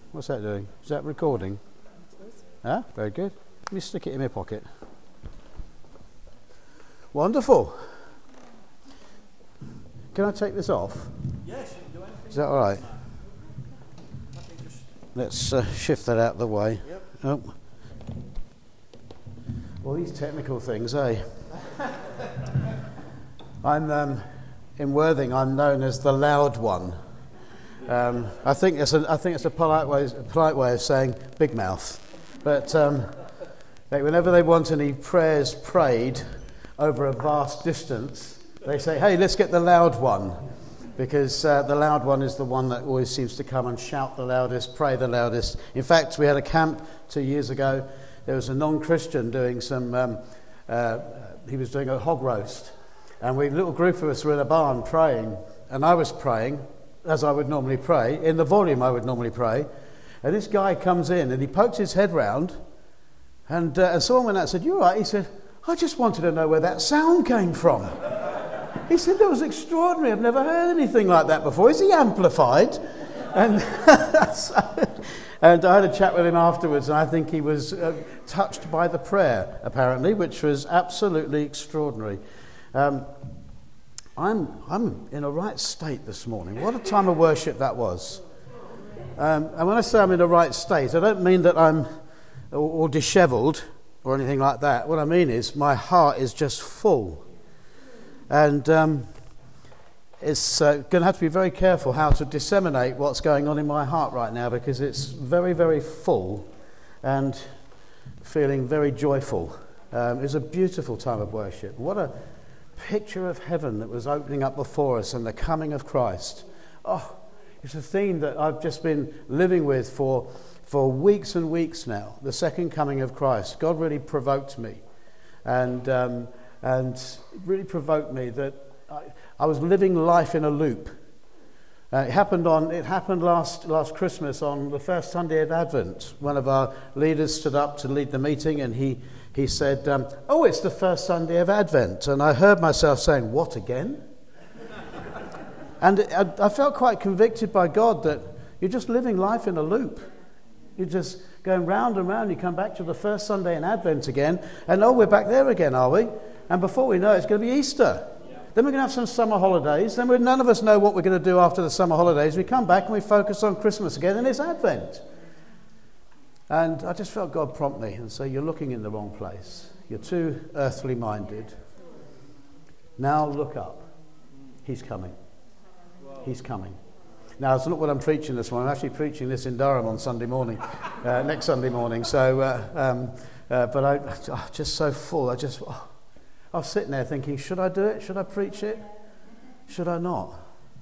What's that doing? Is that recording? Huh? Very good. Let me stick it in my pocket. Wonderful. Can I take this off? Yes, you can do anything. Is that all right? Let's shift that out of the way. Yep. Oh. All these technical things, eh? I'm in Worthing. I'm known as the loud one. I think it's a polite way of saying big mouth. But whenever they want any prayers prayed over a vast distance, they say, "Hey, let's get the loud one," because the loud one is the one that always seems to come and shout the loudest, pray the loudest. In fact, we had a camp 2 years ago. There was a non-Christian doing some. He was doing a hog roast, and a little group of us were in a barn praying, and I was praying as I would normally pray in the volume I would normally pray, and this guy comes in and he pokes his head round, and someone went out and said, "You all right?" He said, "I just wanted to know where that sound came from." He said, "That was extraordinary. I've never heard anything like that before. Is he amplified?" And and I had a chat with him afterwards, and I think he was touched by the prayer, apparently, which was absolutely extraordinary. I'm in a right state this morning. What a time of worship that was. And when I say I'm in a right state, I don't mean that I'm all dishevelled or anything like that. What I mean is my heart is just full. And it's going to have to be very careful how to disseminate what's going on in my heart right now, because it's very, very full and feeling very joyful. It was a beautiful time of worship. What a picture of heaven that was opening up before us and the coming of Christ. Oh, it's a theme that I've just been living with for weeks and weeks now. The second coming of Christ. God really provoked me, and really provoked me that I was living life in a loop. It happened last Christmas on the first Sunday of Advent. One of our leaders stood up to lead the meeting, and he said, "Oh, it's the first Sunday of Advent." And I heard myself saying, "What, again?" And I felt quite convicted by God that you're just living life in a loop. You're just going round and round. You come back to the first Sunday in Advent again, and we're back there again, are we? And before we know it, it's going to be Easter. Then we're going to have some summer holidays. Then none of us know what we're going to do after the summer holidays. We come back and we focus on Christmas again, and it's Advent. And I just felt God prompt me and say, "You're looking in the wrong place. You're too earthly minded. Now look up. He's coming. He's coming." Now, it's not what I'm preaching this morning. I'm actually preaching this in Durham on Sunday morning, next Sunday morning. So, but I'm just so full. I was sitting there thinking, should I do it? Should I preach it? Should I not?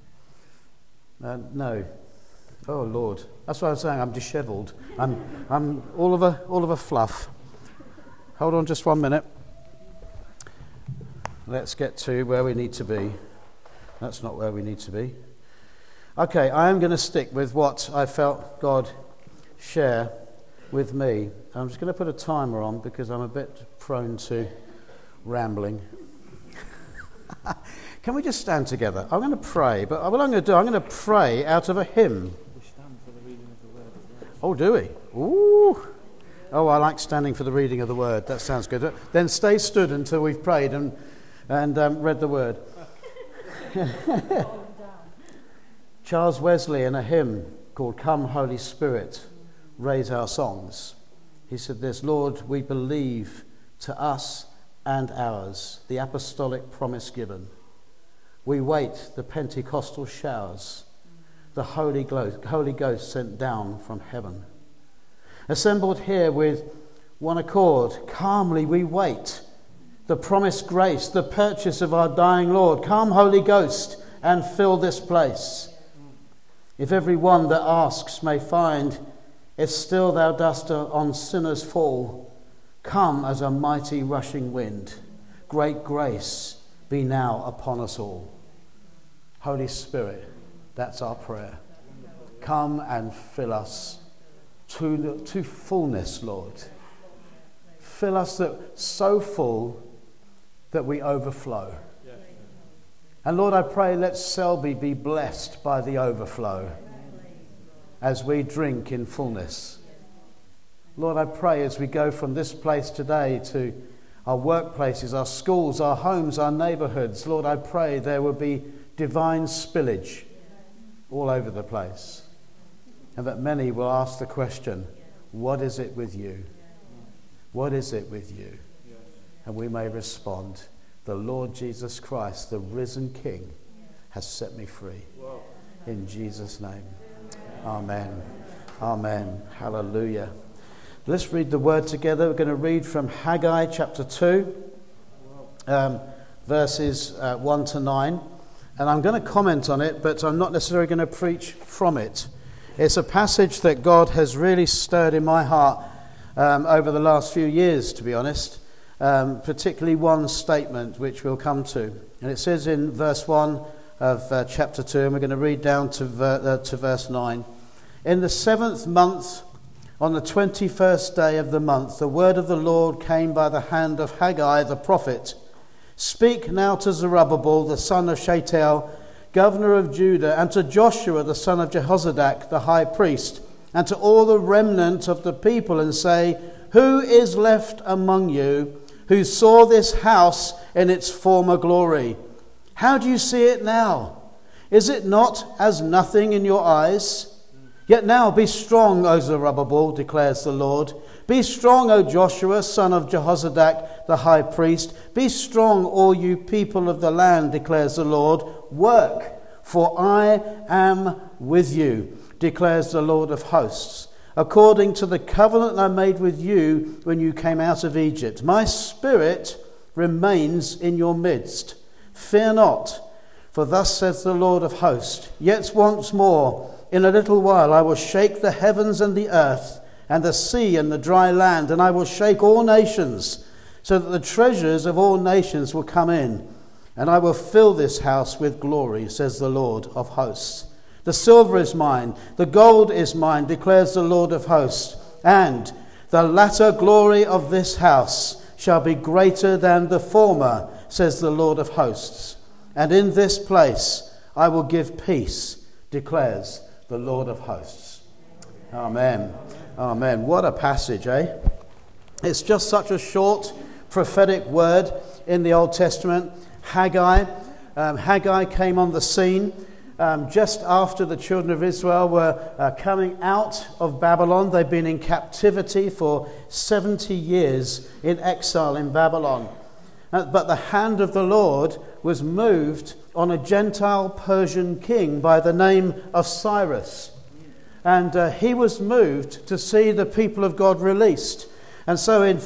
No. Oh, Lord. That's what I'm saying. I'm dishevelled. I'm all of a fluff. Hold on just 1 minute. Let's get to where we need to be. That's not where we need to be. Okay, I am going to stick with what I felt God share with me. I'm just going to put a timer on because I'm a bit prone to rambling. Can we just stand together? I'm going to pray, but what I'm going to do, I'm going to pray out of a hymn. We stand for the reading of the word as Oh, well. do we? Ooh. Oh, I like standing for the reading of the word. That sounds good. Then stay stood until we've prayed and read the word. Charles Wesley, in a hymn called "Come, Holy Spirit, Raise Our Songs," he said this: "Lord, we believe to us and ours the apostolic promise given. We wait the Pentecostal showers, the Holy Ghost sent down from heaven. Assembled here with one accord, calmly we wait the promised grace, the purchase of our dying Lord. Come, Holy Ghost, and fill this place. If every one that asks may find, if still thou dost on sinners fall, come as a mighty rushing wind. Great grace be now upon us all." Holy Spirit, that's our prayer. Come and fill us to fullness, Lord. Fill us so full that we overflow. And Lord, I pray, let Selby be blessed by the overflow. as we drink in fullness. Lord, I pray as we go from this place today to our workplaces, our schools, our homes, our neighbourhoods, Lord, I pray there will be divine spillage all over the place. And that many will ask the question, what is it with you? What is it with you? And we may respond, the Lord Jesus Christ, the risen King, has set me free. In Jesus' name. Amen. Amen. Hallelujah. Let's read the word together. We're going to read from Haggai chapter 2, verses 1 to 9. And I'm going to comment on it, but I'm not necessarily going to preach from it. It's a passage that God has really stirred in my heart over the last few years, to be honest. Particularly one statement which we'll come to. And it says in verse 1 of chapter 2, and we're going to read down to verse 9. In the 7th month, on the 21st day of the month, the word of the Lord came by the hand of Haggai the prophet. Speak now to Zerubbabel, the son of Shealtiel, governor of Judah, and to Joshua, the son of Jehozadak, the high priest, and to all the remnant of the people, and say, who is left among you who saw this house in its former glory? How do you see it now? Is it not as nothing in your eyes? Yet now be strong, O Zerubbabel, declares the Lord. Be strong, O Joshua, son of Jehozadak, the high priest. Be strong, all you people of the land, declares the Lord. Work, for I am with you, declares the Lord of hosts, according to the covenant I made with you when you came out of Egypt. My spirit remains in your midst. Fear not, for thus says the Lord of hosts, yet once more, in a little while, I will shake the heavens and the earth, and the sea and the dry land, and I will shake all nations, so that the treasures of all nations will come in, and I will fill this house with glory, says the Lord of hosts. The silver is mine, the gold is mine, declares the Lord of hosts, and the latter glory of this house shall be greater than the former, says the Lord of hosts. And in this place I will give peace, declares the Lord of hosts. Amen. Amen. What a passage, eh? It's just such a short prophetic word in the Old Testament. Haggai came on the scene just after the children of Israel were coming out of Babylon. They'd been in captivity for 70 years in exile in Babylon. But the hand of the Lord was moved on a Gentile Persian king by the name of Cyrus. And he was moved to see the people of God released. And so in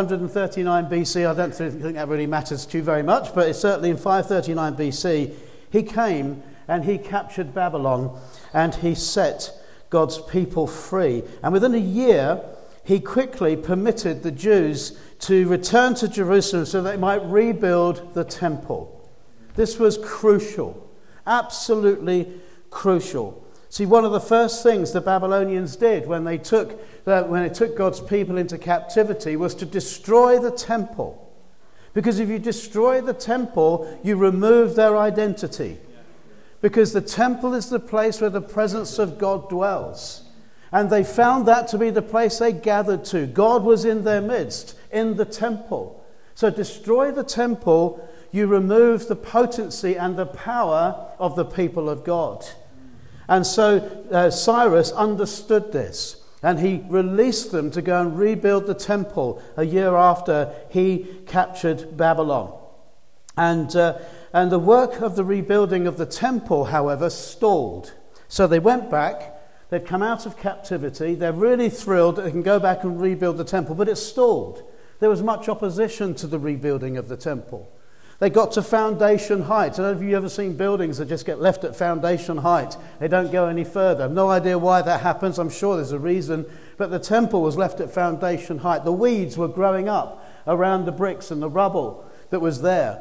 539 BC, I don't think that really matters to you very much, but it's certainly in 539 BC, he came and he captured Babylon and he set God's people free. And within a year, he quickly permitted the Jews to return to Jerusalem so they might rebuild the temple. This was crucial, absolutely crucial. See, one of the first things the Babylonians did when they took God's people into captivity was to destroy the temple. Because if you destroy the temple, you remove their identity. Because the temple is the place where the presence of God dwells. And they found that to be the place they gathered to. God was in their midst, in the temple. So destroy the temple, you remove the potency and the power of the people of God. And so Cyrus understood this, and he released them to go and rebuild the temple a year after he captured Babylon. And the work of the rebuilding of the temple, however, stalled. So they went back. They'd come out of captivity. They're really thrilled that they can go back and rebuild the temple, but it stalled. There was much opposition to the rebuilding of the temple. They got to foundation height. I don't know if you've ever seen buildings that just get left at foundation height. They don't go any further. No idea why that happens. I'm sure there's a reason. But the temple was left at foundation height. The weeds were growing up around the bricks and the rubble that was there.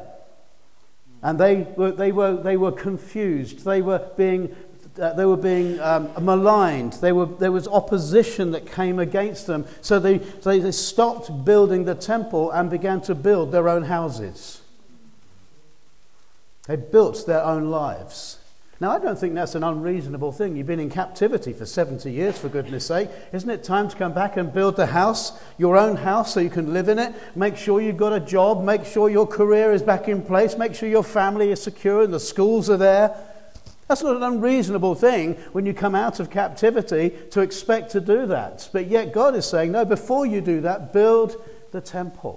And they were confused. They were being maligned. There was opposition that came against them. So they stopped building the temple and began to build their own houses. They built their own lives. Now, I don't think that's an unreasonable thing. You've been in captivity for 70 years, for goodness sake. Isn't it time to come back and build the house, your own house, so you can live in it? Make sure you've got a job. Make sure your career is back in place. Make sure your family is secure and the schools are there. That's not an unreasonable thing when you come out of captivity to expect to do that. But yet God is saying, no, before you do that, build the temple.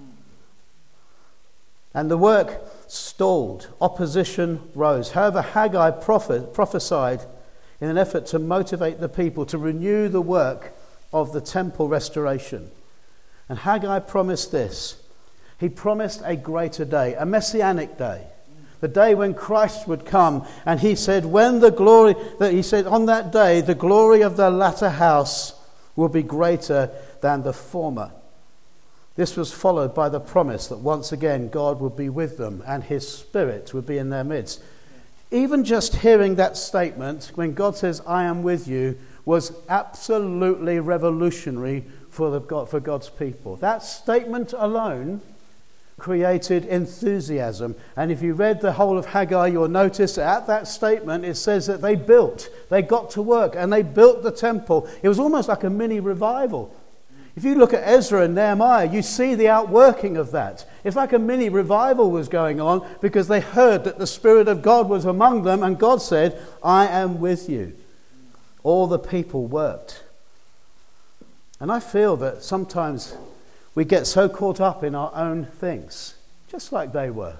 And the work stalled. Opposition rose. However, Haggai prophesied in an effort to motivate the people to renew the work of the temple restoration. And Haggai promised this. He promised a greater day, a messianic day. The day when Christ would come. And he said, on that day, the glory of the latter house will be greater than the former. This was followed by the promise that once again God would be with them and his Spirit would be in their midst. Even just hearing that statement, when God says, I am with you, was absolutely revolutionary for God's people. That statement alone created enthusiasm. And if you read the whole of Haggai, you'll notice that at that statement it says that they got to work and they built the temple. It was almost like a mini revival. If you look at Ezra and Nehemiah, you see the outworking of that. It's like a mini revival was going on because they heard that the Spirit of God was among them and God said, I am with you. All the people worked. And I feel that sometimes we get so caught up in our own things, just like they were.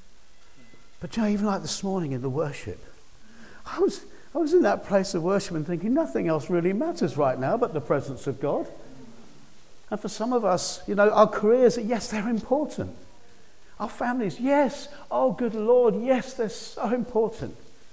But you know, even like this morning in the worship, I was in that place of worship and thinking nothing else really matters right now but the presence of God. And for some of us, you know, our careers, yes, they're important. Our families, yes. Oh, good Lord, yes, they're so important.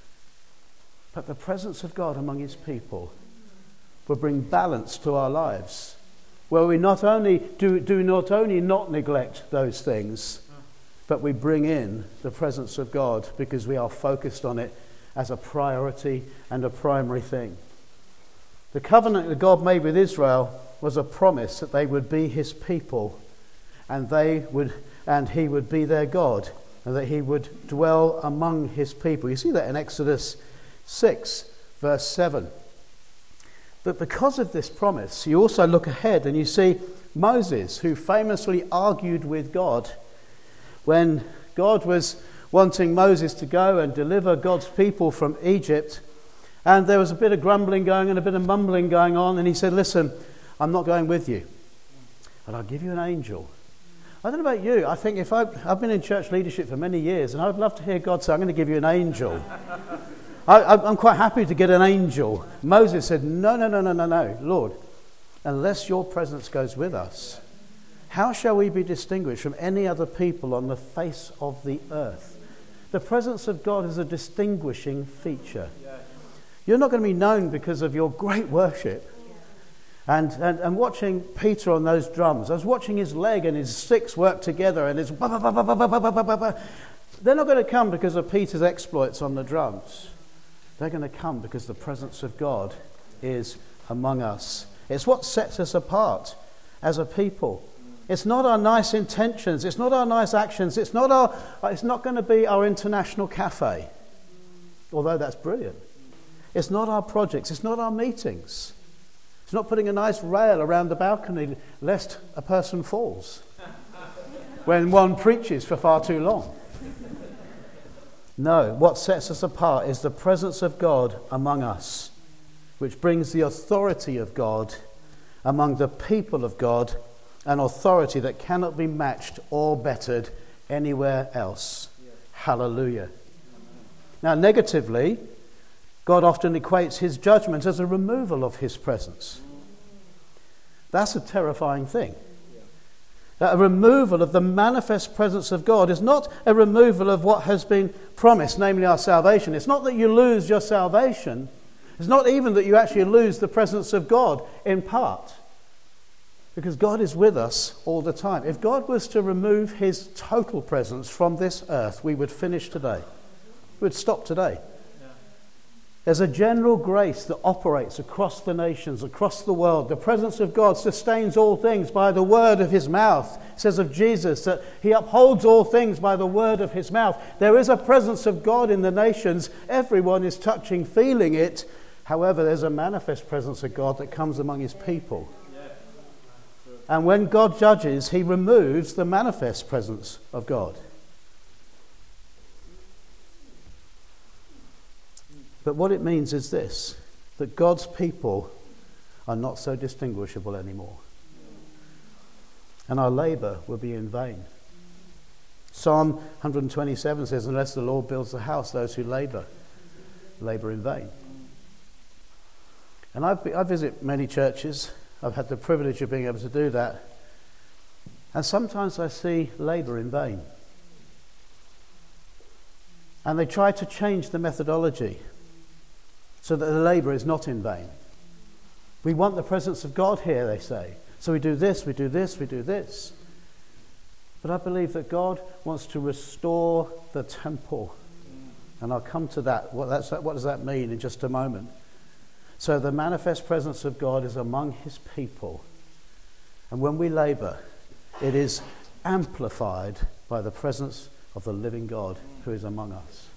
But the presence of God among his people will bring balance to our lives, where we not only not neglect those things, but we bring in the presence of God because we are focused on it as a priority and a primary thing. The covenant that God made with Israel was a promise that they would be his people and he would be their God and that he would dwell among his people. You see that in Exodus 6 verse 7. But because of this promise, you also look ahead and you see Moses, who famously argued with God when God was wanting Moses to go and deliver God's people from Egypt. And there was a bit of grumbling going and a bit of mumbling going on. And he said, listen, I'm not going with you, but I'll give you an angel. I don't know about you. I think I've been in church leadership for many years, and I'd love to hear God say, I'm going to give you an angel. I'm quite happy to get an angel. Moses said, no, Lord, unless your presence goes with us, how shall we be distinguished from any other people on the face of the earth? The presence of God is a distinguishing feature. You're not going to be known because of your great worship. And watching Peter on those drums, I was watching his leg and his sticks work together and his ba ba ba ba ba ba ba ba ba. They're not going to come because of Peter's exploits on the drums. They're going to come because the presence of God is among us. It's what sets us apart as a people. It's not our nice intentions. It's not our nice actions. It's not going to be our international cafe, although that's brilliant. It's not our projects. It's not our meetings. It's not putting a nice rail around the balcony lest a person falls when one preaches for far too long. No, what sets us apart is the presence of God among us, which brings the authority of God among the people of God, an authority that cannot be matched or bettered anywhere else. Hallelujah. Now, negatively, God often equates his judgment as a removal of his presence. That's a terrifying thing. That a removal of the manifest presence of God is not a removal of what has been promised, namely our salvation. It's not that you lose your salvation. It's not even that you actually lose the presence of God in part. Because God is with us all the time. If God was to remove his total presence from this earth, we would finish today. We would stop today. There's a general grace that operates across the nations, across the world. The presence of God sustains all things by the word of his mouth. It says of Jesus that he upholds all things by the word of his mouth. There is a presence of God in the nations. Everyone is touching, feeling it. However, there's a manifest presence of God that comes among his people. And when God judges, he removes the manifest presence of God. But what it means is this, that God's people are not so distinguishable anymore. And our labour will be in vain. Psalm 127 says, unless the Lord builds the house, those who labour in vain. And I visit many churches. I've had the privilege of being able to do that. And sometimes I see labour in vain. And they try to change the methodology so that the labour is not in vain. We want the presence of God here, they say. So we do this, we do this, we do this. But I believe that God wants to restore the temple. And I'll come to that. What does that mean in just a moment? So the manifest presence of God is among his people. And when we labour, it is amplified by the presence of the living God who is among us.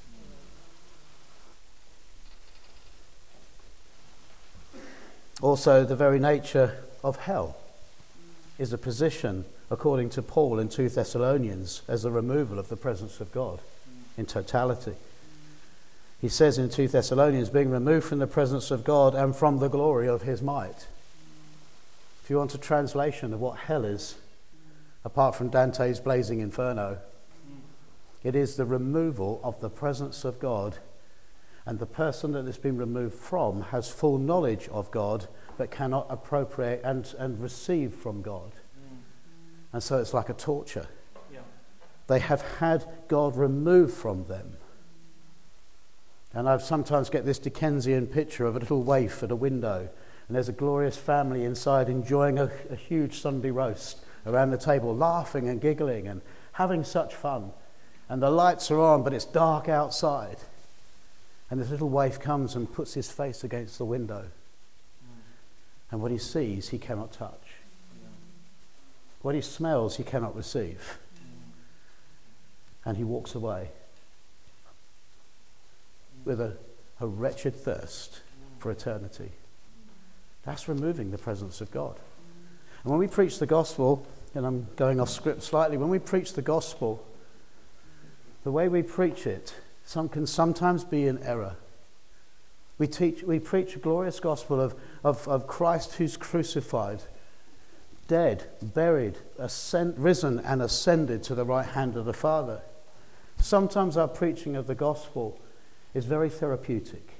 Also, the very nature of hell is a position, according to Paul in 2 Thessalonians, as a removal of the presence of God in totality. He says in 2 Thessalonians, being removed from the presence of God and from the glory of his might. If you want a translation of what hell is, apart from Dante's Blazing Inferno, it is the removal of the presence of God. And the person that it's been removed from has full knowledge of God, but cannot appropriate and receive from God. And so it's like a torture. Yeah. They have had God removed from them. And I sometimes get this Dickensian picture of a little waif at a window, and there's a glorious family inside enjoying a huge Sunday roast around the table, laughing and giggling and having such fun. And the lights are on, but it's dark outside. And this little waif comes and puts his face against the window. And what he sees, he cannot touch. What he smells, he cannot receive. And he walks away with a wretched thirst for eternity. That's removing the presence of God. And when we preach the gospel, and I'm going off script slightly, when we preach the gospel, the way we preach it, some can sometimes be in error. We preach a glorious gospel of Christ who's crucified, dead, buried, risen and ascended to the right hand of the Father. Sometimes our preaching of the gospel is very therapeutic.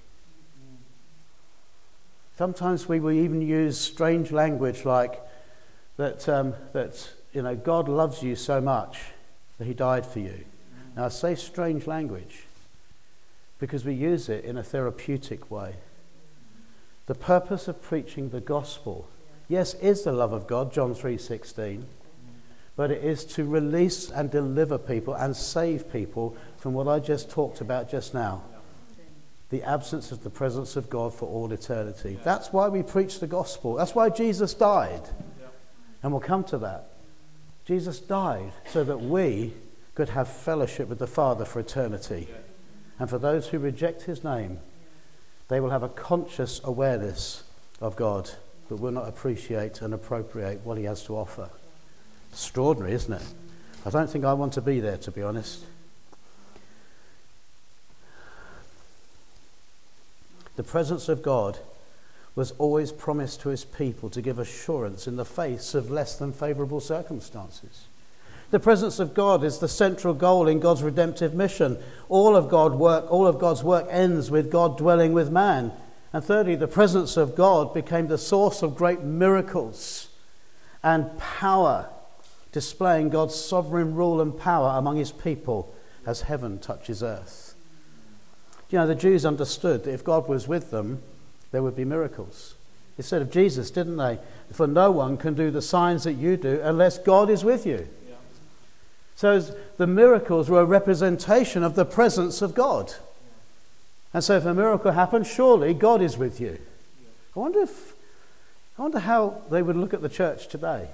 Sometimes we will even use strange language like that God loves you so much that he died for you. Now I say strange language because we use it in a therapeutic way. The purpose of preaching the gospel, yes, is the love of God, John 3:16, but it is to release and deliver people and save people from what I just talked about just now. The absence of the presence of God for all eternity. That's why we preach the gospel. That's why Jesus died. And we'll come to that. Jesus died so that we could have fellowship with the Father for eternity. And for those who reject his name, they will have a conscious awareness of God, but will not appreciate and appropriate what he has to offer. Extraordinary, isn't it? I don't think I want to be there, to be honest. The presence of God was always promised to his people to give assurance in the face of less than favourable circumstances. The presence of God is the central goal in God's redemptive mission. All of God's work ends with God dwelling with man. And thirdly, the presence of God became the source of great miracles and power, displaying God's sovereign rule and power among his people as heaven touches earth. You know, the Jews understood that if God was with them, there would be miracles. They said of Jesus, didn't they? For no one can do the signs that you do unless God is with you. So the miracles were a representation of the presence of God. And so if a miracle happens, surely God is with you. I wonder how they would look at the church today.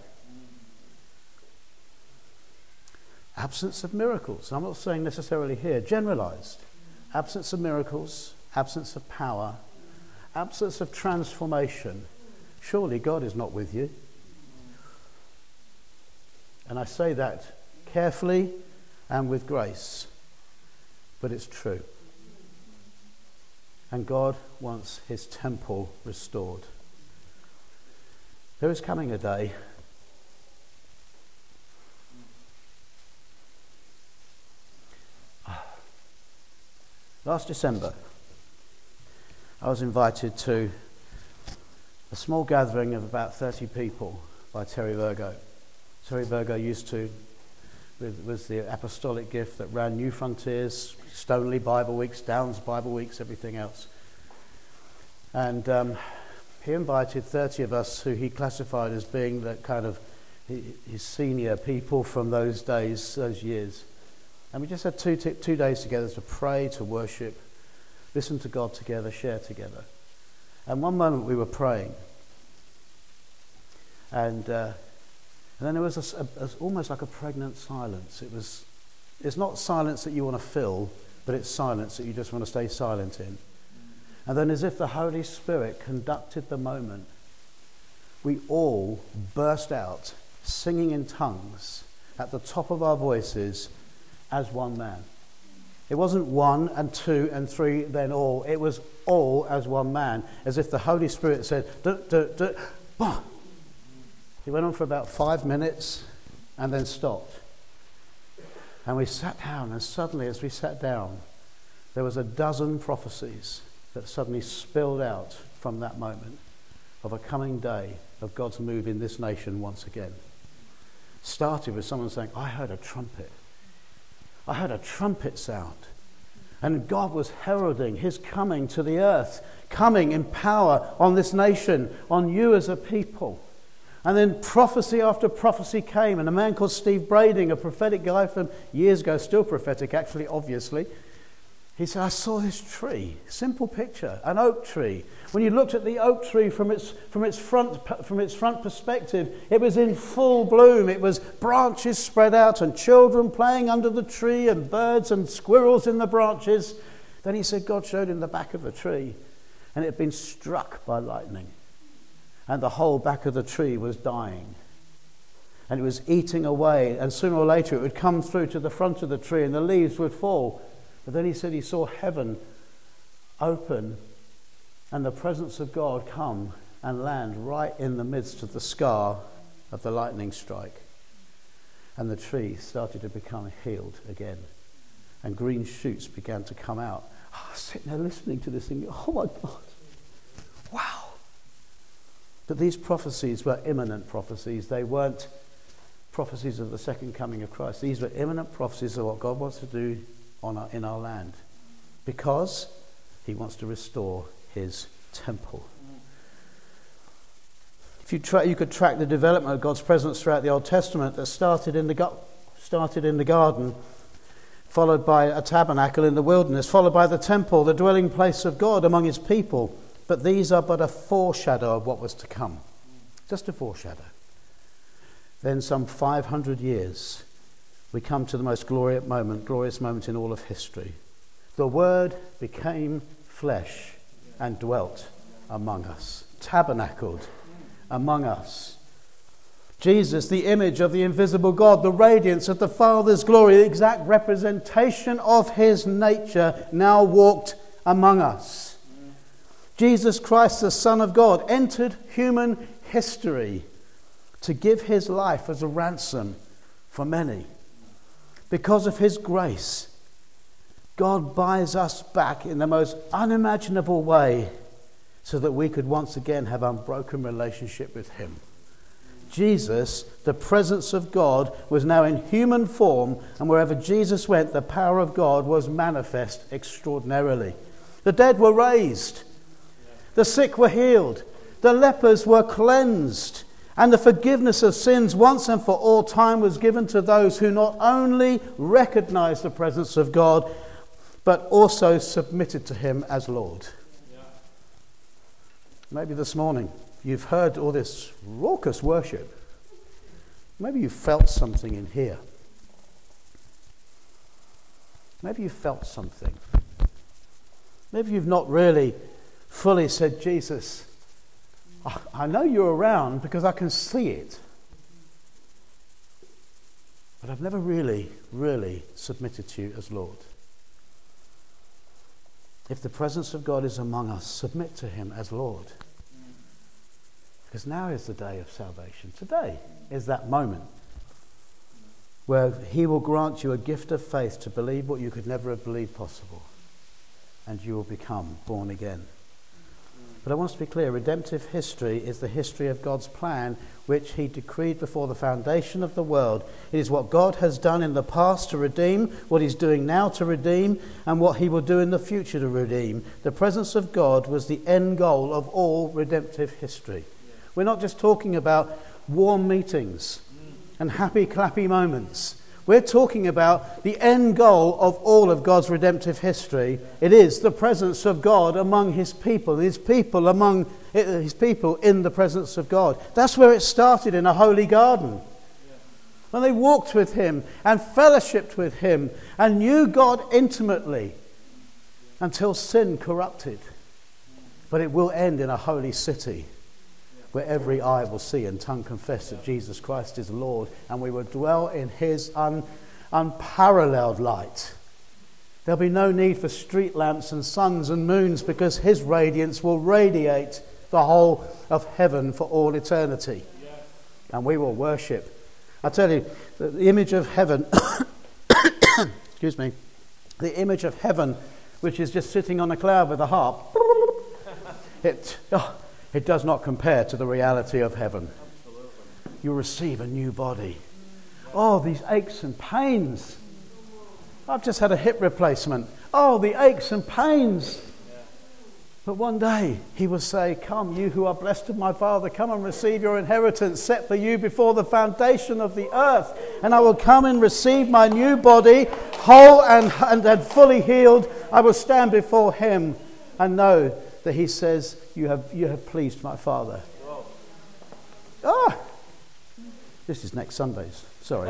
Absence of miracles. I'm not saying necessarily here, generalized. Absence of miracles, absence of power, absence of transformation. Surely God is not with you. And I say that carefully and with grace, but it's true. And God wants his temple restored. There is coming a day last December, I was invited to a small gathering of about 30 people by Terry Virgo. Terry Virgo was the apostolic gift that ran New Frontiers, Stoneleigh Bible Weeks, Downs Bible Weeks, everything else. And he invited 30 of us who he classified as being the kind of his senior people from those days, those years. And we just had two days together to pray, to worship, listen to God together, share together. And one moment we were praying, and then there was almost like a pregnant silence. It's not silence that you want to fill, but it's silence that you just want to stay silent in. And then as if the Holy Spirit conducted the moment, we all burst out singing in tongues at the top of our voices as one man. It wasn't one and two and three, then all. It was all as one man, as if the Holy Spirit said, bah. He went on for about 5 minutes and then stopped. And we sat down, and suddenly as we sat down, there was a dozen prophecies that suddenly spilled out from that moment of a coming day of God's move in this nation once again. Started with someone saying, I heard a trumpet. I heard a trumpet sound. And God was heralding his coming to the earth, coming in power on this nation, on you as a people. And then prophecy after prophecy came, and a man called Steve Brading, a prophetic guy from years ago, still prophetic actually, obviously, he said, I saw this tree, simple picture, an oak tree. When you looked at the oak tree from its front perspective, it was in full bloom. It was branches spread out and children playing under the tree and birds and squirrels in the branches. Then he said God showed him the back of the tree, and it had been struck by lightning. And the whole back of the tree was dying. And it was eating away, and sooner or later it would come through to the front of the tree and the leaves would fall. But then he said he saw heaven open and the presence of God come and land right in the midst of the scar of the lightning strike. And the tree started to become healed again. And green shoots began to come out. I was sitting there listening to this thing. Oh my God. Wow. But these prophecies were imminent prophecies. They weren't prophecies of the second coming of Christ. These were imminent prophecies of what God wants to do in our land, because he wants to restore his temple. If you could track the development of God's presence throughout the Old Testament, that started in the garden, followed by a tabernacle in the wilderness, followed by the temple, the dwelling place of God among his people. But these are but a foreshadow of what was to come. Just a foreshadow. Then some 500 years, we come to the most glorious moment in all of history. The Word became flesh and dwelt among us, tabernacled among us. Jesus, the image of the invisible God, the radiance of the Father's glory, the exact representation of his nature, now walked among us. Jesus Christ, the Son of God, entered human history to give his life as a ransom for many. Because of his grace, God buys us back in the most unimaginable way so that we could once again have unbroken relationship with him. Jesus, the presence of God, was now in human form, and wherever Jesus went, the power of God was manifest extraordinarily. The dead were raised. The sick were healed. The lepers were cleansed. And the forgiveness of sins once and for all time was given to those who not only recognized the presence of God, but also submitted to him as Lord. Maybe this morning you've heard all this raucous worship. Maybe you felt something in here. Maybe you felt something. Maybe you've not really fully said, Jesus, I know you're around because I can see it. But I've never really submitted to you as Lord. If the presence of God is among us, submit to him as Lord. Because now is the day of salvation. Today is that moment where he will grant you a gift of faith to believe what you could never have believed possible. And you will become born again. But I want to be clear, redemptive history is the history of God's plan, which he decreed before the foundation of the world. It is what God has done in the past to redeem, what he's doing now to redeem, and what he will do in the future to redeem. The presence of God was the end goal of all redemptive history. We're not just talking about warm meetings and happy clappy moments. We're talking about the end goal of all of God's redemptive history. It is the presence of God among his people among his people in the presence of God. That's where it started, in a holy garden. When they walked with him and fellowshiped with him and knew God intimately until sin corrupted. But it will end in a holy city where every eye will see and tongue confess that Jesus Christ is Lord, and we will dwell in his unparalleled light. There'll be no need for street lamps and suns and moons, because his radiance will radiate the whole of heaven for all eternity. Yes. And we will worship. I tell you, the image of heaven, excuse me, the image of heaven, which is just sitting on a cloud with a harp, it does not compare to the reality of heaven. Absolutely. You'll receive a new body. Oh, these aches and pains. I've just had a hip replacement. Oh, the aches and pains. But one day he will say, come, you who are blessed of my Father, come and receive your inheritance set for you before the foundation of the earth. And I will come and receive my new body, whole and fully healed. I will stand before him and know that he says, you have pleased my Father. This is next Sunday's. Sorry.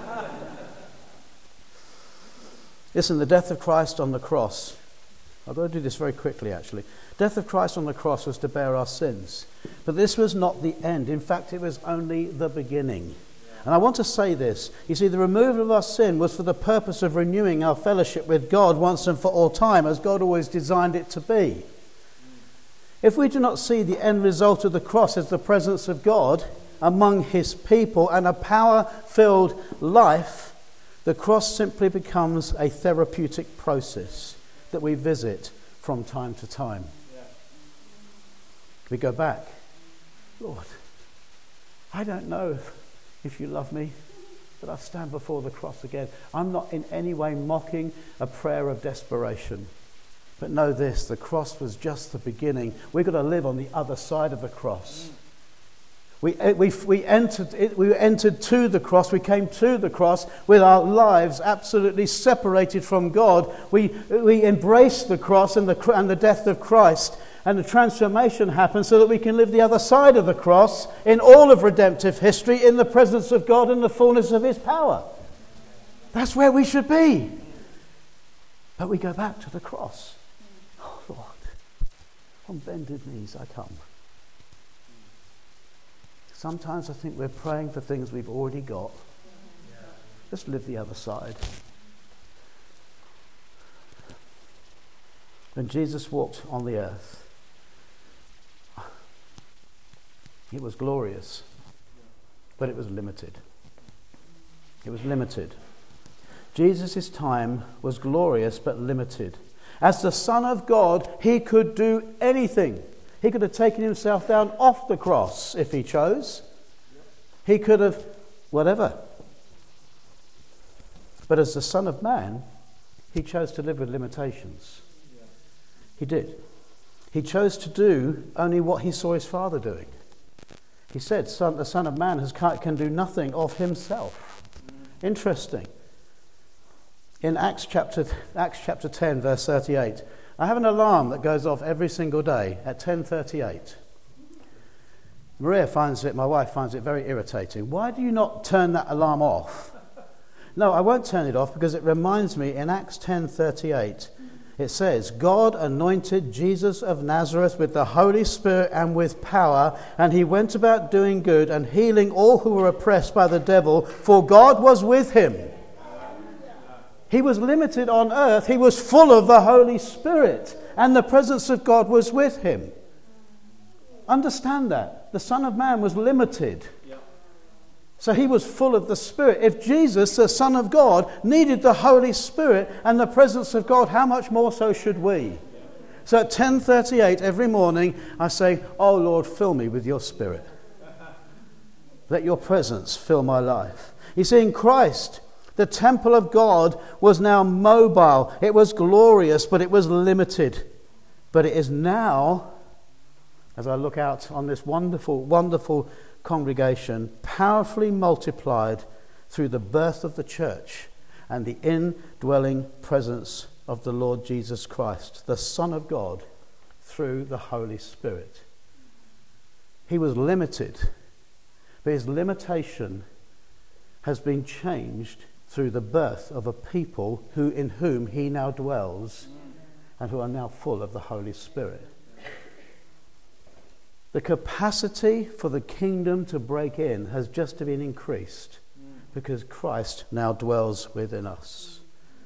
Listen, the death of Christ on the cross. I've got to do this very quickly, actually. Death of Christ on the cross was to bear our sins. But this was not the end. In fact, it was only the beginning. And I want to say this. You see, the removal of our sin was for the purpose of renewing our fellowship with God once and for all time, as God always designed it to be. If we do not see the end result of the cross as the presence of God among his people and a power-filled life, the cross simply becomes a therapeutic process that we visit from time to time. Yeah. We go back. Lord, I don't know if you love me, but I stand before the cross again. I'm not in any way mocking a prayer of desperation. But know this, the cross was just the beginning. We've got to live on the other side of the cross. We entered to the cross. We came to the cross with our lives absolutely separated from God. We embraced the cross and the death of Christ. And the transformation happened so that we can live the other side of the cross in all of redemptive history, in the presence of God and the fullness of his power. That's where we should be. But we go back to the cross. Oh, Lord, on bended knees I come. Sometimes I think we're praying for things we've already got. Let's live the other side. When Jesus walked on the earth, it was glorious, but it was limited. It was limited. Jesus' time was glorious but limited. As the Son of God, he could do anything. He could have taken himself down off the cross if he chose. He could have whatever. But as the Son of Man, he chose to live with limitations. He did. He chose to do only what he saw his Father doing. He said, the Son of Man can do nothing of himself. Interesting. in Acts chapter 10, verse 38. I have an alarm that goes off every single day at 10:38. My wife finds it very irritating. Why do you not turn that alarm off? No, I won't turn it off because it reminds me in Acts 10:38, it says, God anointed Jesus of Nazareth with the Holy Spirit and with power, and he went about doing good and healing all who were oppressed by the devil, for God was with him. He was limited on earth. He was full of the Holy Spirit, and the presence of God was with him. Understand that. The Son of Man was limited. So he was full of the Spirit. If Jesus, the Son of God, needed the Holy Spirit and the presence of God, how much more so should we? So at 10:38 every morning, I say, oh Lord, fill me with your Spirit. Let your presence fill my life. You see, in Christ, the temple of God was now mobile. It was glorious, but it was limited. But it is now, as I look out on this wonderful, wonderful congregation, powerfully multiplied through the birth of the church and the indwelling presence of the Lord Jesus Christ, the Son of God, through the Holy Spirit. He was limited, but his limitation has been changed through the birth of a people in whom he now dwells and who are now full of the Holy Spirit. The capacity for the kingdom to break in has just been increased because Christ now dwells within us.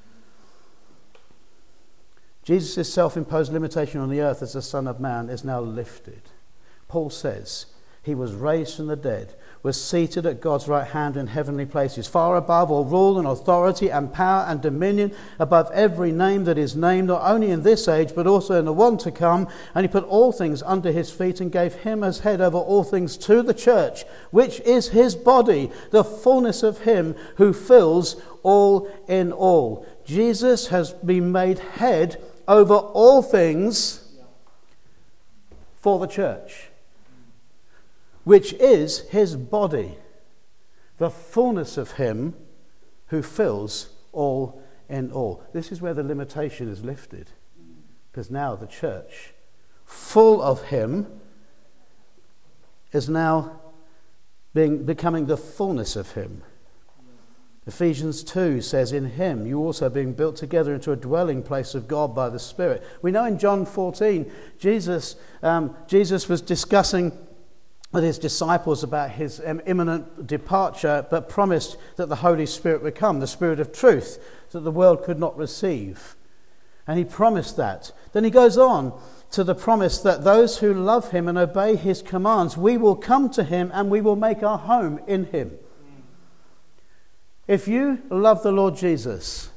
Jesus' self-imposed limitation on the earth as the Son of Man is now lifted. Paul says he was raised from the dead, was seated at God's right hand in heavenly places, far above all rule and authority and power and dominion, above every name that is named, not only in this age but also in the one to come. And he put all things under his feet and gave him as head over all things to the church, which is his body, the fullness of him who fills all in all. Jesus has been made head over all things for the church, which is his body, the fullness of him who fills all in all. This is where the limitation is lifted, because now the church, full of him, is now becoming the fullness of him. Ephesians 2 says, in him you also being built together into a dwelling place of God by the Spirit. We know in John 14, Jesus was discussing with his disciples about his imminent departure, but promised that the Holy Spirit would come, the Spirit of truth, that the world could not receive. And he promised that. Then he goes on to the promise that those who love him and obey his commands, we will come to him and we will make our home in him. If you love the Lord Jesus,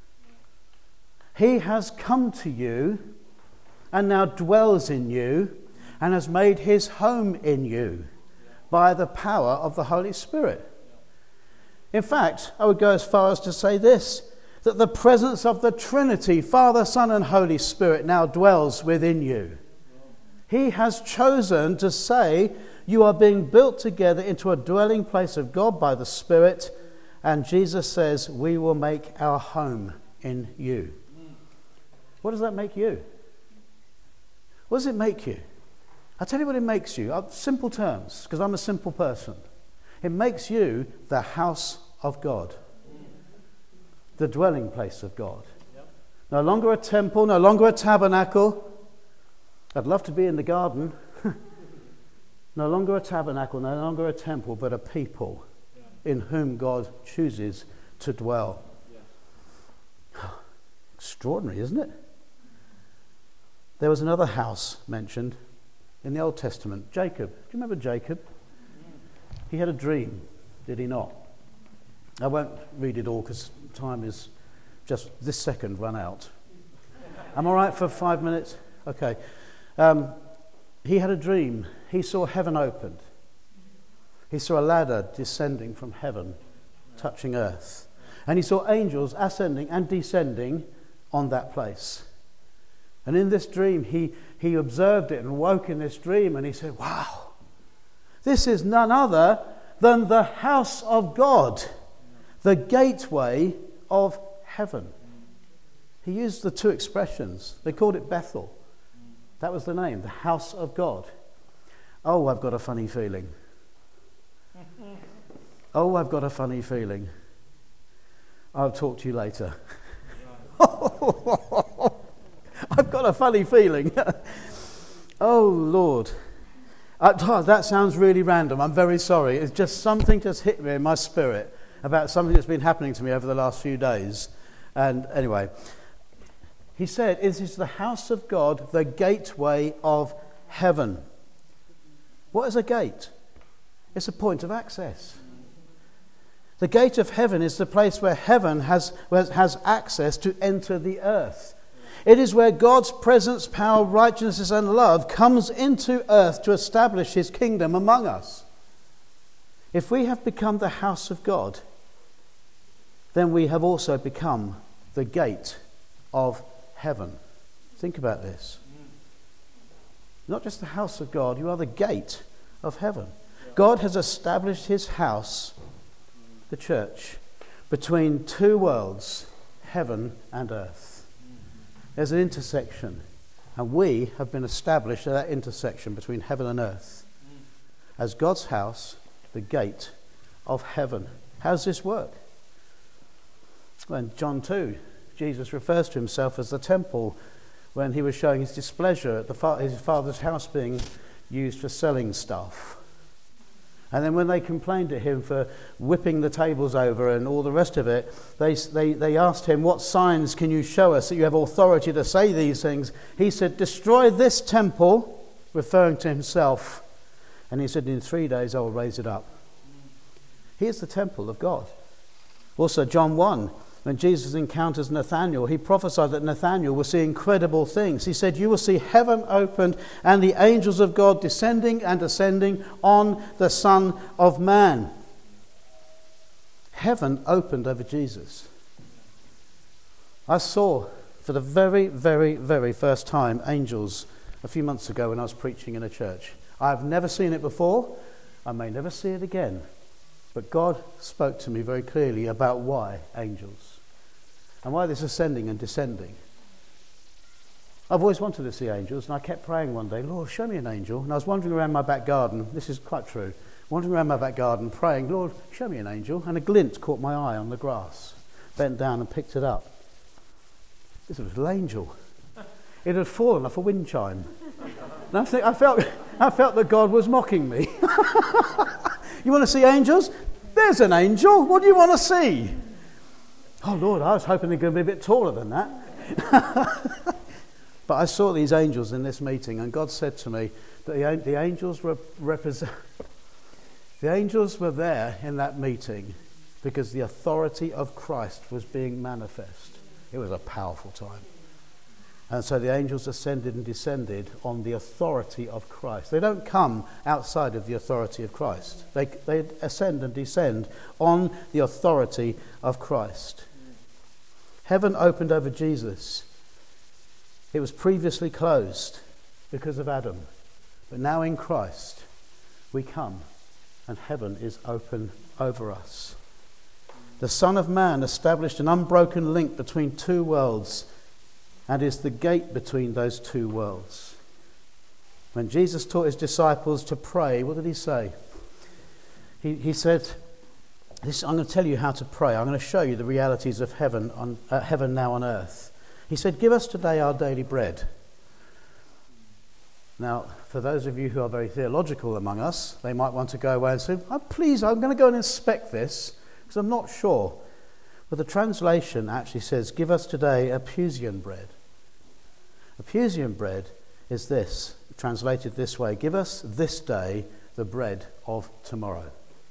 he has come to you and now dwells in you and has made his home in you by the power of the Holy Spirit. In fact, I would go as far as to say this, that the presence of the Trinity, Father, Son, and Holy Spirit, now dwells within you. He has chosen to say, you are being built together into a dwelling place of God by the Spirit, and Jesus says, we will make our home in you. What does that make you? What does it make you? I'll tell you what it makes you. Simple terms, because I'm a simple person. It makes you the house of God. The dwelling place of God. Yep. No longer a temple, no longer a tabernacle. I'd love to be in the garden. No longer a tabernacle, no longer a temple, but a people in whom God chooses to dwell. Yeah. Extraordinary, isn't it? There was another house mentioned in the Old Testament, Jacob. Do you remember Jacob? He had a dream, did he not? I won't read it all because time is just this second run out. Am I right for 5 minutes? Okay. He had a dream. He saw heaven opened. He saw a ladder descending from heaven, touching earth. And he saw angels ascending and descending on that place. And in this dream, he observed it and woke in this dream, and he said, wow, this is none other than the house of God, the gateway of heaven. He used the two expressions. They called it Bethel. That was the name, the house of God. Oh, I've got a funny feeling. Oh, I've got a funny feeling. I'll talk to you later. I've got a funny feeling. Oh, Lord. That sounds really random. I'm very sorry. It's just something just hit me in my spirit about something that's been happening to me over the last few days. And anyway, he said, "It is the house of God, the gateway of heaven." What is a gate? It's a point of access. The gate of heaven is the place where heaven has access to enter the earth. It is where God's presence, power, righteousness and love comes into earth to establish his kingdom among us. If we have become the house of God, then we have also become the gate of heaven. Think about this. Not just the house of God, you are the gate of heaven. God has established his house, the church, between two worlds, heaven and earth. There's an intersection, and we have been established at that intersection between heaven and earth as God's house, the gate of heaven. How does this work? Well, in John 2, Jesus refers to himself as the temple when he was showing his displeasure at his father's house being used for selling stuff. And then when they complained to him for whipping the tables over and all the rest of it, they asked him, "What signs can you show us that you have authority to say these things?" He said, "Destroy this temple," referring to himself. And he said, "In 3 days I will raise it up." He is the temple of God. Also, John 1, when Jesus encounters Nathanael, he prophesied that Nathanael will see incredible things. He said, "You will see heaven opened and the angels of God descending and ascending on the Son of Man." Heaven opened over Jesus. I saw for the very, very, very first time angels a few months ago when I was preaching in a church. I've never seen it before. I may never see it again. But God spoke to me very clearly about why angels. And why this ascending and descending. I've always wanted to see angels, and I kept praying one day, "Lord, show me an angel." And I was wandering around my back garden, this is quite true, wandering around my back garden praying, "Lord, show me an angel." And a glint caught my eye on the grass. Bent down and picked it up. This was a little angel. It had fallen off a wind chime. And I felt that God was mocking me. "You want to see angels? There's an angel. What do you want to see?" Oh, Lord, I was hoping they're going to be a bit taller than that. But I saw these angels in this meeting, and God said to me that the angels were the angels were there in that meeting because the authority of Christ was being manifest. It was a powerful time. And so the angels ascended and descended on the authority of Christ. They don't come outside of the authority of Christ. They ascend and descend on the authority of Christ. Heaven opened over Jesus. It was previously closed because of Adam. But now in Christ, we come and heaven is open over us. The Son of Man established an unbroken link between two worlds and is the gate between those two worlds. When Jesus taught his disciples to pray, what did he say? He said, I'm going to tell you how to pray. I'm going to show you the realities of heaven now on earth. He said, "Give us today our daily bread." Now, for those of you who are very theological among us, they might want to go away and say, "Please, I'm going to go and inspect this because I'm not sure." But the translation actually says, "Give us today Epusian bread." Epusian bread is this, translated this way: "Give us this day the bread of tomorrow."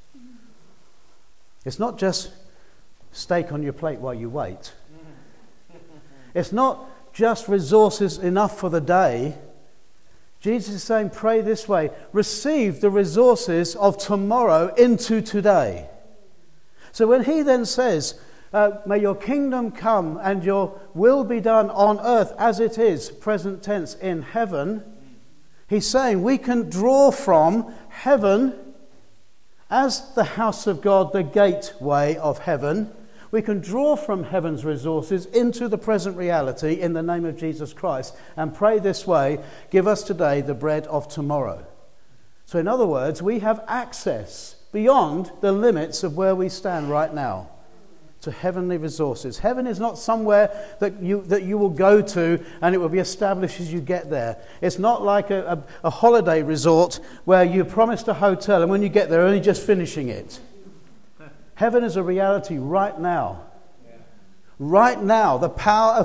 It's not just steak on your plate while you wait. It's not just resources enough for the day. Jesus is saying, pray this way: receive the resources of tomorrow into today. So when he then says, "May your kingdom come and your will be done on earth as it is," present tense, in heaven, he's saying we can draw from heaven as the house of God, the gateway of heaven. We can draw from heaven's resources into the present reality in the name of Jesus Christ and pray this way, give us today the bread of tomorrow. So in other words, we have access beyond the limits of where we stand right now to heavenly resources. Heaven is not somewhere that you will go to and it will be established as you get there. It's not like a holiday resort where you're promised a hotel and when you get there you're only just finishing it. Heaven is a reality right now. Right now, the power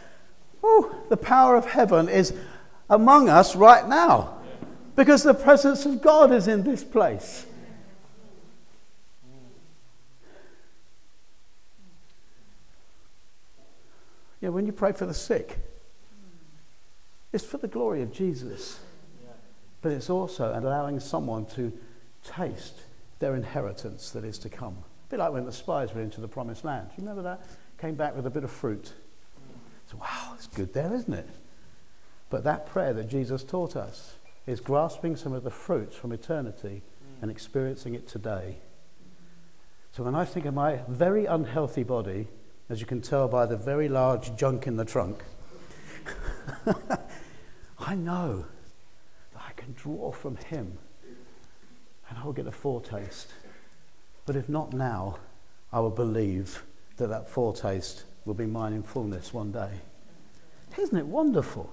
of heaven is among us right now because the presence of God is in this place. Yeah, when you pray for the sick, it's for the glory of Jesus. But it's also allowing someone to taste their inheritance that is to come. A bit like when the spies were into the promised land. Do you remember that? Came back with a bit of fruit. So, wow, it's good there, isn't it? But that prayer that Jesus taught us is grasping some of the fruits from eternity and experiencing it today. So when I think of my very unhealthy body, as you can tell by the very large junk in the trunk, I know that I can draw from him and I will get a foretaste. But if not now, I will believe that that foretaste will be mine in fullness one day. Isn't it wonderful?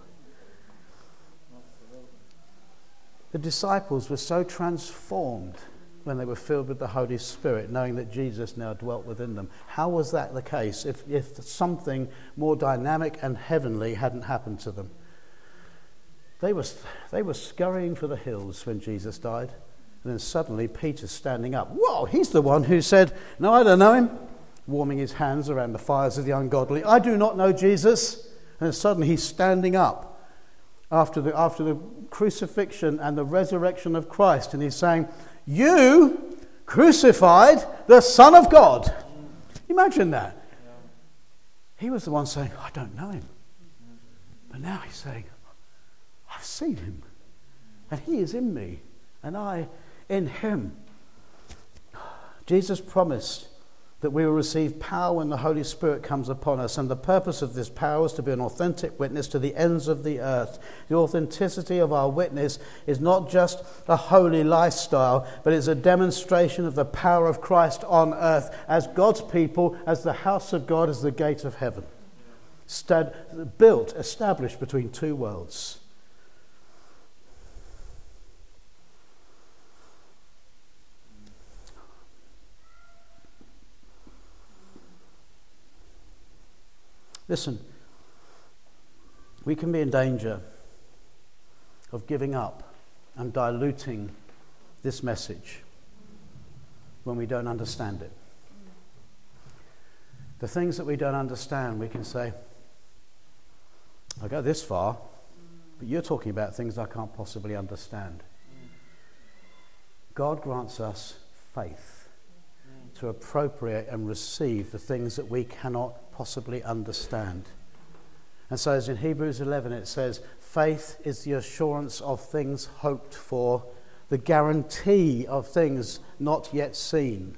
The disciples were so transformed when they were filled with the Holy Spirit, knowing that Jesus now dwelt within them. How was that the case if something more dynamic and heavenly hadn't happened to them? They were scurrying for the hills when Jesus died. And then suddenly Peter's standing up. Whoa, he's the one who said, no, I don't know him. Warming his hands around the fires of the ungodly. I do not know Jesus. And then suddenly he's standing up after the crucifixion and the resurrection of Christ. And he's saying, you crucified the Son of God. Imagine that. He was the one saying, I don't know him. But now he's saying, I've seen him. And he is in me. And I in him. Jesus promised that we will receive power when the Holy Spirit comes upon us, and the purpose of this power is to be an authentic witness to the ends of the earth. The authenticity of our witness is not just a holy lifestyle, but it's a demonstration of the power of Christ on earth as God's people, as the house of God, as the gate of heaven. Established between two worlds. Listen, we can be in danger of giving up and diluting this message when we don't understand it. The things that we don't understand, we can say, I go this far, but you're talking about things I can't possibly understand. God grants us faith to appropriate and receive the things that we cannot possibly understand. And so as in Hebrews 11 it says, faith is the assurance of things hoped for, the guarantee of things not yet seen.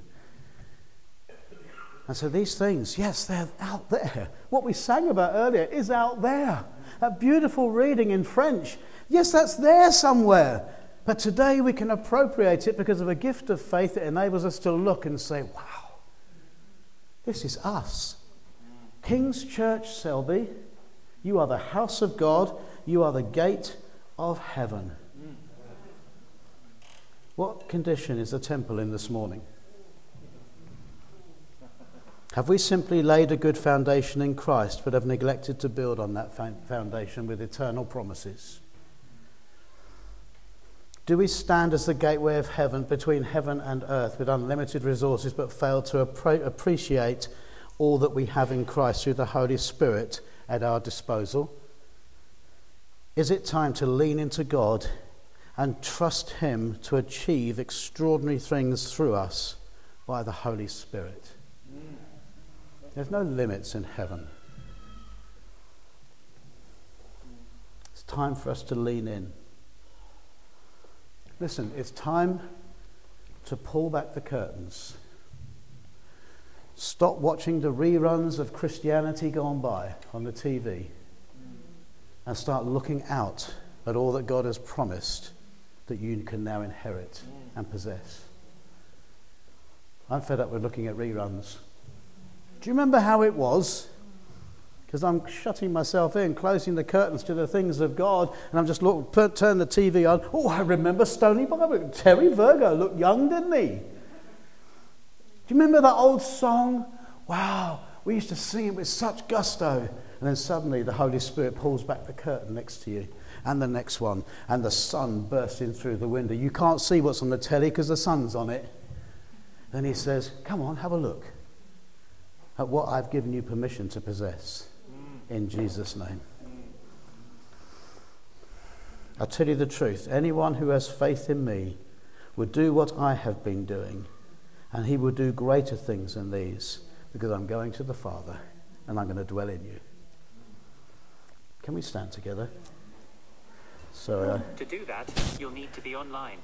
And so these things, yes, they're out there. What we sang about earlier is out there. That beautiful reading in French, yes, that's there somewhere. But today we can appropriate it because of a gift of faith that enables us to look and say, wow, this is us. King's Church Selby, you are the house of God, you are the gate of heaven. What condition is the temple in this morning? Have we simply laid a good foundation in Christ but have neglected to build on that foundation with eternal promises? Do we stand as the gateway of heaven between heaven and earth with unlimited resources but fail to appreciate all that we have in Christ through the Holy Spirit at our disposal? Is it time to lean into God and trust him to achieve extraordinary things through us by the Holy Spirit? There's no limits in heaven. It's time for us to lean in. Listen, it's time to pull back the curtains. Stop watching the reruns of Christianity gone by on the TV and start looking out at all that God has promised that you can now inherit and possess. I'm fed up with looking at reruns. Do you remember how it was? Because I'm shutting myself in, closing the curtains to the things of God, and I'm just turn the TV on. Oh, I remember Stony Bible. Terry Virgo looked young, didn't he? Do you remember that old song? Wow, we used to sing it with such gusto. And then suddenly the Holy Spirit pulls back the curtain next to you, and the next one, and the sun bursts in through the window. You can't see what's on the telly because the sun's on it. Then he says, come on, have a look at what I've given you permission to possess in Jesus' name. I'll tell you the truth. Anyone who has faith in me will do what I have been doing, and he will do greater things than these, because I'm going to the Father and I'm going to dwell in you. Can we stand together? So, to do that, you'll need to be online.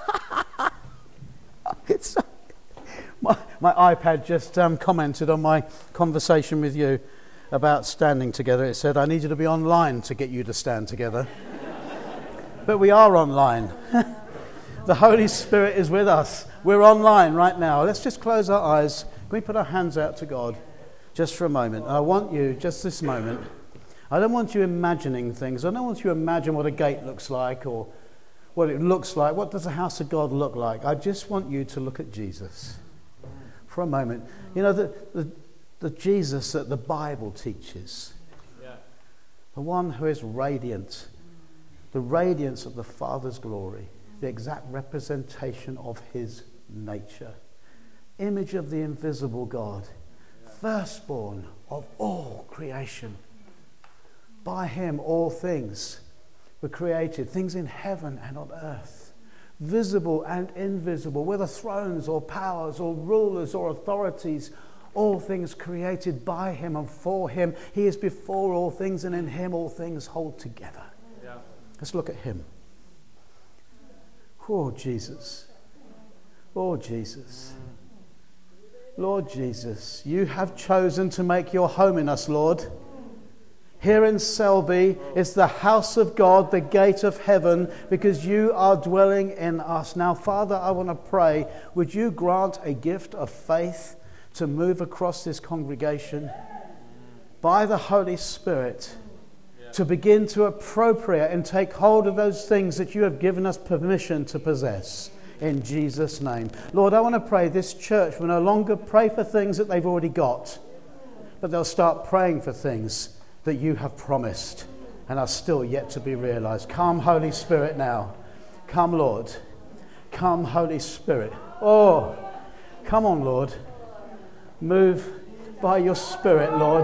My iPad just commented on my conversation with you about standing together. It said, I need you to be online to get you to stand together. But we are online. The Holy Spirit is with us. We're online right now. Let's just close our eyes. Can we put our hands out to God just for a moment? I want you, just this moment, I don't want you imagining things. I don't want you to imagine what a gate looks like or what it looks like. What does the house of God look like? I just want you to look at Jesus for a moment. You know, the Jesus that the Bible teaches, the one who is radiant, the radiance of the Father's glory, the exact representation of his nature, image of the invisible God, firstborn of all creation. By him all things were created, things in heaven and on earth, visible and invisible, whether thrones or powers or rulers or authorities, all things created by him and for him. He is before all things, and in him all things hold together. Yeah. Let's look at him. Oh, Jesus. Oh, Jesus. Lord Jesus, you have chosen to make your home in us, Lord. Here in Selby, it's the house of God, the gate of heaven, because you are dwelling in us. Now, Father, I want to pray, would you grant a gift of faith to move across this congregation by the Holy Spirit to begin to appropriate and take hold of those things that you have given us permission to possess. In Jesus' name. Lord, I want to pray this church will no longer pray for things that they've already got, but they'll start praying for things that you have promised and are still yet to be realized. Come, Holy Spirit, now. Come, Lord. Come, Holy Spirit. Oh, come on, Lord. Move by your Spirit, Lord.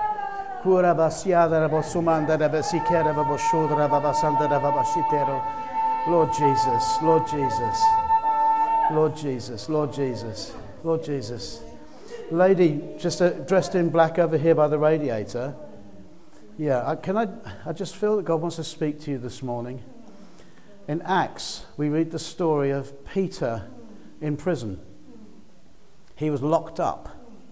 Lord Jesus, Lord Jesus, Lord Jesus, Lord Jesus, Lord Jesus. Lady just dressed in black over here by the radiator. Yeah, I just feel that God wants to speak to you this morning. In Acts, we read the story of Peter in prison. He was locked up,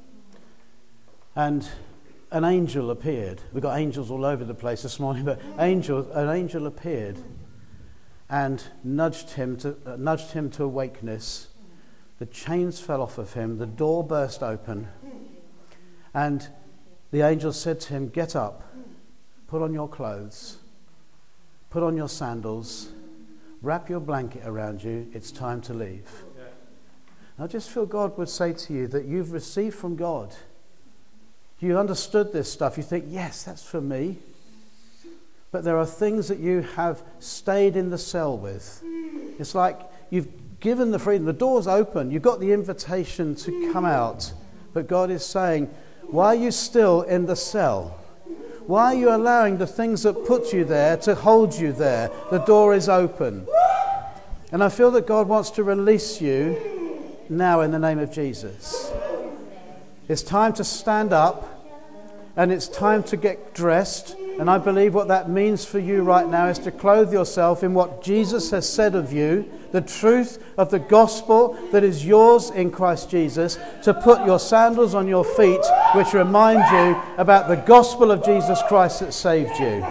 and an angel appeared. We've got angels all over the place this morning, but an angel appeared and nudged him to awakeness. The chains fell off of him. The door burst open, and the angel said to him, "Get up, put on your clothes, put on your sandals, wrap your blanket around you. It's time to leave." I just feel God would say to you that you've received from God. You understood this stuff. You think, yes, that's for me. But there are things that you have stayed in the cell with. It's like you've given the freedom. The door's open. You've got the invitation to come out. But God is saying, why are you still in the cell? Why are you allowing the things that put you there to hold you there? The door is open. And I feel that God wants to release you now in the name of Jesus. It's time to stand up, and it's time to get dressed, And I believe what that means for you right now is to clothe yourself in what Jesus has said of you, the truth of the gospel that is yours in Christ Jesus, to put your sandals on your feet, which remind you about the gospel of Jesus Christ that saved you.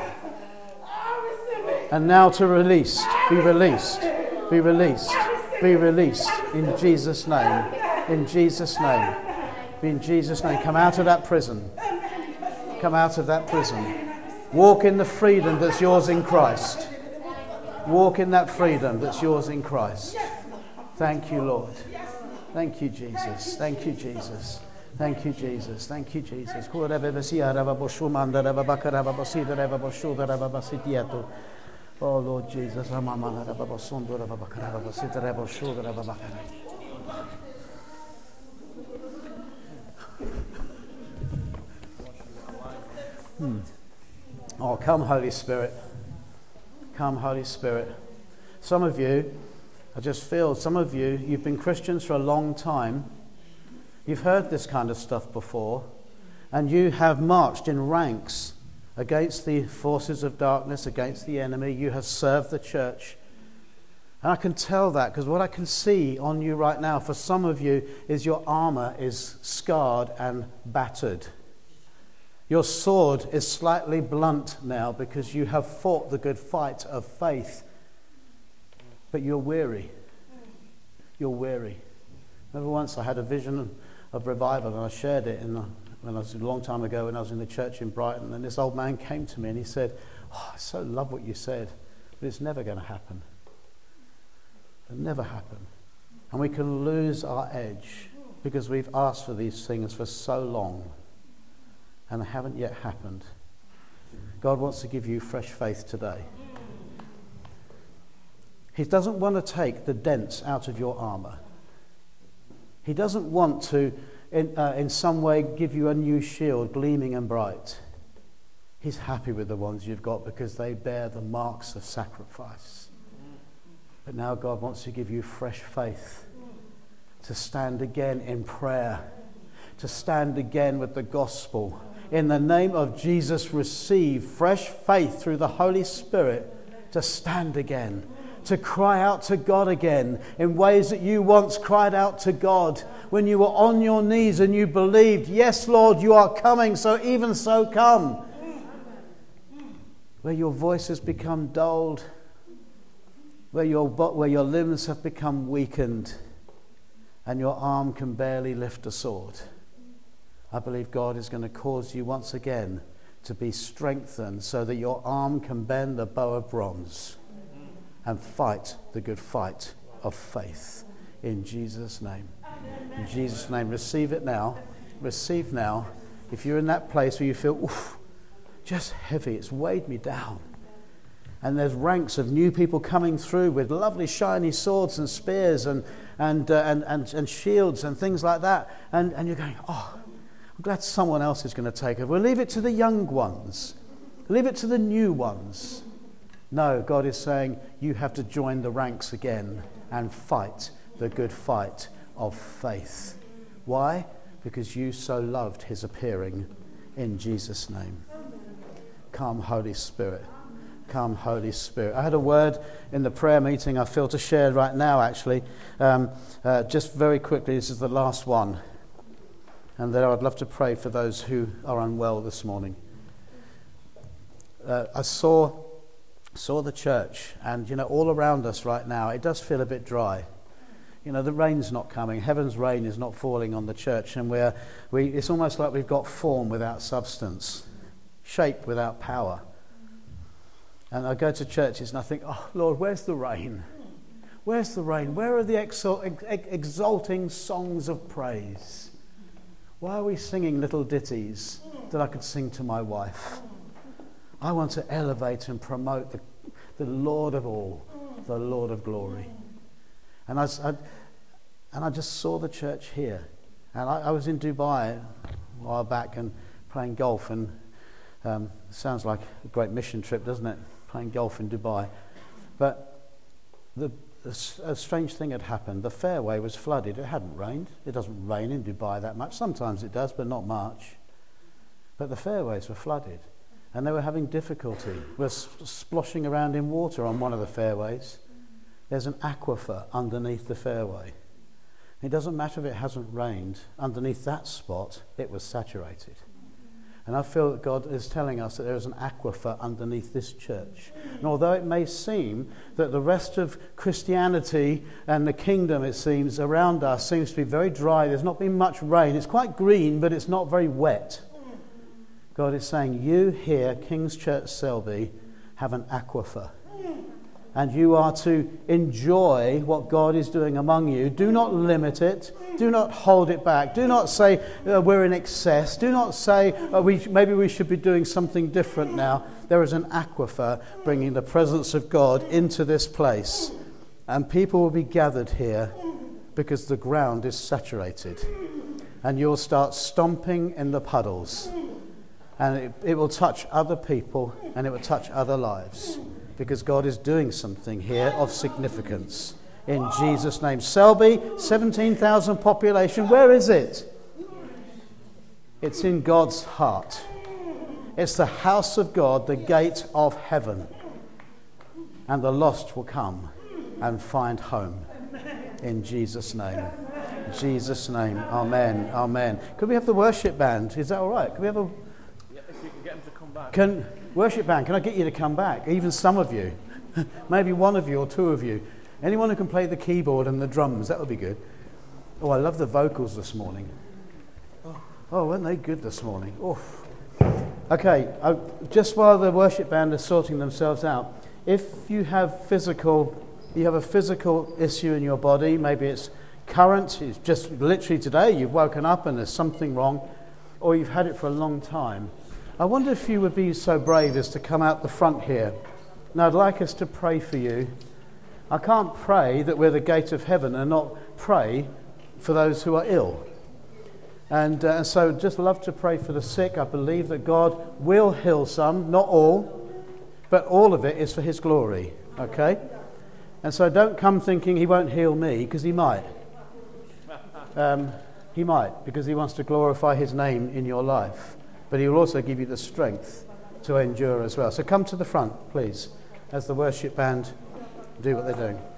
And now to release, be released, be released, be released in Jesus' name, in Jesus' name, in Jesus' name. Come out of that prison. Come out of that prison. Walk in the freedom that's yours in Christ. Walk in that freedom that's yours in Christ. Thank you, Lord. Thank you, Jesus. Thank you, Jesus. Thank you, Jesus. Thank you, Jesus. Oh, Lord Jesus. Oh, come, Holy Spirit. Come, Holy Spirit. Some of you, I just feel, some of you, you've been Christians for a long time. You've heard this kind of stuff before, and you have marched in ranks against the forces of darkness, against the enemy. You have served the church. And I can tell that because what I can see on you right now, for some of you, is your armor is scarred and battered. Your sword is slightly blunt now because you have fought the good fight of faith. But you're weary. You're weary. Remember once I had a vision of revival and I shared it when I was a long time ago when I was in the church in Brighton, and this old man came to me and he said, "Oh, I so love what you said, but it's never going to happen. It'll never happen." And we can lose our edge because we've asked for these things for so long. And they haven't yet happened. God wants to give you fresh faith today. He doesn't want to take the dents out of your armor. He doesn't want to, in some way, give you a new shield, gleaming and bright. He's happy with the ones you've got because they bear the marks of sacrifice. But now God wants to give you fresh faith to stand again in prayer, to stand again with the gospel. In the name of Jesus, receive fresh faith through the Holy Spirit to stand again, to cry out to God again in ways that you once cried out to God when you were on your knees and you believed, "Yes, Lord, you are coming, so even so come." Where your voice has become dulled, where your limbs have become weakened and your arm can barely lift a sword. I believe God is going to cause you once again to be strengthened so that your arm can bend the bow of bronze and fight the good fight of faith. In Jesus' name. In Jesus' name. Receive it now. Receive now. If you're in that place where you feel, oof, just heavy, it's weighed me down. And there's ranks of new people coming through with lovely shiny swords and spears and shields and things like that. And you're going, oh, I'm glad someone else is going to take it. We'll leave it to the young ones. Leave it to the new ones. No, God is saying you have to join the ranks again and fight the good fight of faith. Why? Because you so loved his appearing. In Jesus' name. Come, Holy Spirit. Come, Holy Spirit. I had a word in the prayer meeting I feel to share right now, actually. Just very quickly, this is the last one. And then I'd love to pray for those who are unwell this morning. I saw the church, and all around us right now, it does feel a bit dry. The rain's not coming. Heaven's rain is not falling on the church, and it's almost like we've got form without substance, shape without power. And I go to churches and I think, oh Lord, where's the rain? Where's the rain? Where are the exalting songs of praise? Why are we singing little ditties that I could sing to my wife? I want to elevate and promote the Lord of all, the Lord of glory. And I just saw the church here. And I was in Dubai a while back and playing golf. And sounds like a great mission trip, doesn't it? Playing golf in Dubai. But a strange thing had happened. The fairway was flooded. It hadn't rained. It doesn't rain in Dubai that much. Sometimes it does, but not much. But the fairways were flooded. and they were having difficulty. We're splashing around in water on one of the fairways. There's an aquifer underneath the fairway. It doesn't matter if it hasn't rained. Underneath that spot, it was saturated. And I feel that God is telling us that there is an aquifer underneath this church. And although it may seem that the rest of Christianity and the kingdom, it seems, around us seems to be very dry, there's not been much rain. It's quite green, but it's not very wet. God is saying, you here, King's Church Selby, have an aquifer. And you are to enjoy what God is doing among you. Do not limit it. Do not hold it back. Do not say we're in excess. Do not say maybe we should be doing something different now. There is an aquifer bringing the presence of God into this place. And people will be gathered here because the ground is saturated. And you'll start stomping in the puddles. And it will touch other people and it will touch other lives. Because God is doing something here of significance. In Jesus' name. Selby, 17,000 population. Where is it? It's in God's heart. It's the house of God, the gate of heaven. And the lost will come and find home. In Jesus' name. In Jesus' name. Amen. Amen. Could we have the worship band? Is that all right? Could we have a... Yeah, if you can get them to come back. Worship band, can I get you to come back? Even some of you. Maybe one of you or two of you. Anyone who can play the keyboard and the drums, that would be good. Oh, I love the vocals this morning. Oh, weren't they good this morning? Oof. Okay, just while the worship band are sorting themselves out, if you have a physical issue in your body, maybe it's current, it's just literally today, you've woken up and there's something wrong, or you've had it for a long time, I wonder if you would be so brave as to come out the front here. Now, I'd like us to pray for you. I can't pray that we're the gate of heaven and not pray for those who are ill. And so just love to pray for the sick. I believe that God will heal some, not all, but all of it is for his glory, okay? And so don't come thinking he won't heal me, because he might. He might, because he wants to glorify his name in your life. But he will also give you the strength to endure as well. So come to the front, please, as the worship band do what they're doing.